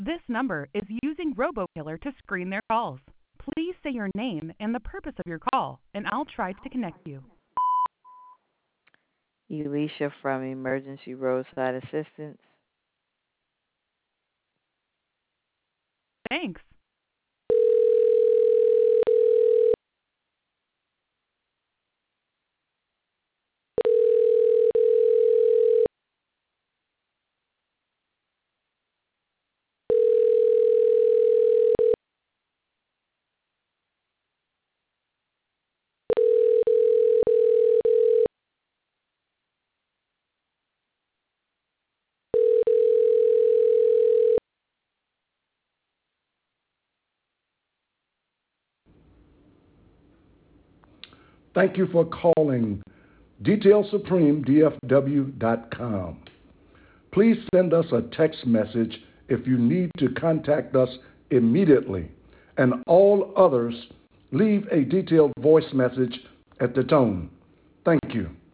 This number is using RoboKiller to screen their calls. Please say your name and the purpose of your call, and I'll try to connect you. Elisha from Emergency Roadside Assistance. Thanks. Thank you for calling DetailSupremeDFW.com. Please send us a text message if you need to contact us immediately, and all others leave a detailed voice message at the tone. Thank you.